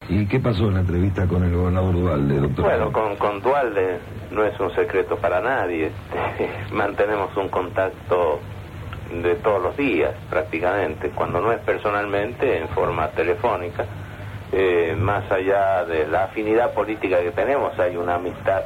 ¿Y qué pasó en la entrevista con el gobernador Duhalde, doctor? Bueno, con Duhalde no es un secreto para nadie. Mantenemos un contacto de todos los días, prácticamente, cuando no es personalmente, en forma telefónica. Más allá de la afinidad política que tenemos, hay una amistad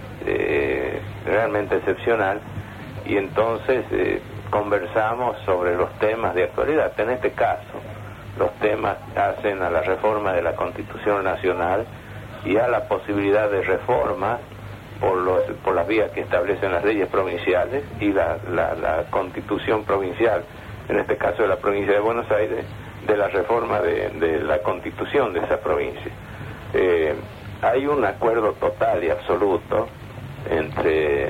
realmente excepcional, y entonces conversamos sobre los temas de actualidad. En este caso, los temas hacen a la reforma de la Constitución Nacional y a la posibilidad de reforma por las vías que establecen las leyes provinciales y la Constitución provincial, en este caso de la provincia de Buenos Aires, de la reforma de la Constitución de esa provincia. Hay un acuerdo total y absoluto entre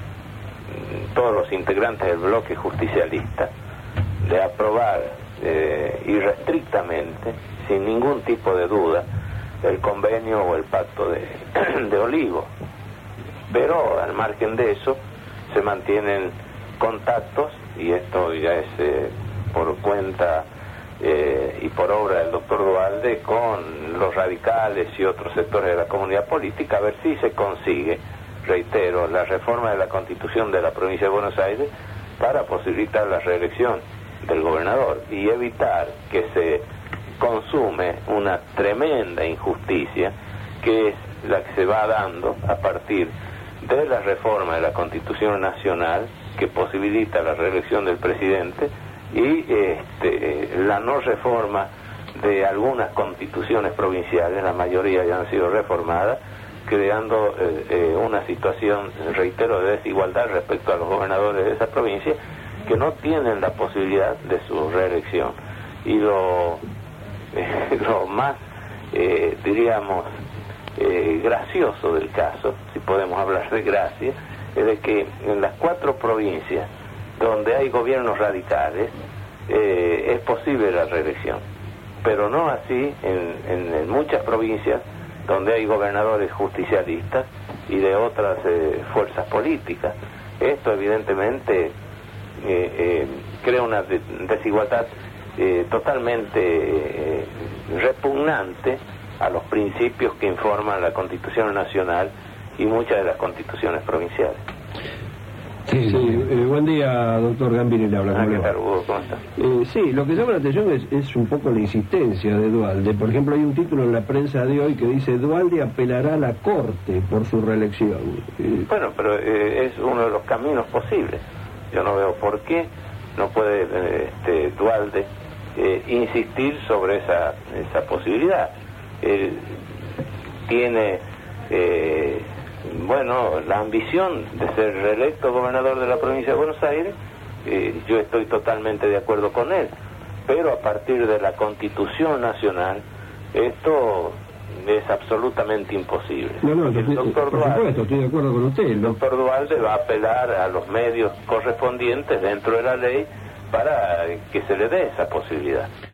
todos los integrantes del bloque justicialista de aprobar irrestrictamente, sin ningún tipo de duda, el convenio o el pacto de Olivo. Pero al margen de eso se mantienen contactos, y esto ya es por cuenta y por obra del doctor Duhalde, con los radicales y otros sectores de la comunidad política, a ver si se consigue, reitero, la reforma de la Constitución de la provincia de Buenos Aires para posibilitar la reelección del gobernador y evitar que se consume una tremenda injusticia, que es la que se va dando a partir de la reforma de la Constitución Nacional, que posibilita la reelección del presidente, y la no reforma de algunas constituciones provinciales. La mayoría ya han sido reformadas, creando una situación, reitero, de desigualdad respecto a los gobernadores de esa provincia, que no tienen la posibilidad de su reelección. Y lo más, diríamos, gracioso del caso, si podemos hablar de gracia, es de que en las 4 provincias donde hay gobiernos radicales es posible la reelección, pero no así en muchas provincias donde hay gobernadores justicialistas y de otras fuerzas políticas. Esto evidentemente crea una desigualdad totalmente repugnante a los principios que informan la Constitución Nacional y muchas de las constituciones provinciales. Sí, buen día, doctor Gambini, le habla. ¿Qué tal, Hugo? ¿Cómo está? Sí, lo que llama la atención es un poco la insistencia de Duhalde. Por ejemplo, hay un título en la prensa de hoy que dice: Duhalde apelará a la Corte por su reelección. Bueno, pero es uno de los caminos posibles. Yo no veo por qué no puede Duhalde insistir sobre esa posibilidad. Él tiene la ambición de ser reelecto gobernador de la provincia de Buenos Aires. Yo estoy totalmente de acuerdo con él, pero a partir de la Constitución Nacional esto es absolutamente imposible. El doctor Duhalde, por supuesto, estoy de acuerdo con usted. El doctor Duhalde va a apelar a los medios correspondientes dentro de la ley para que se le dé esa posibilidad.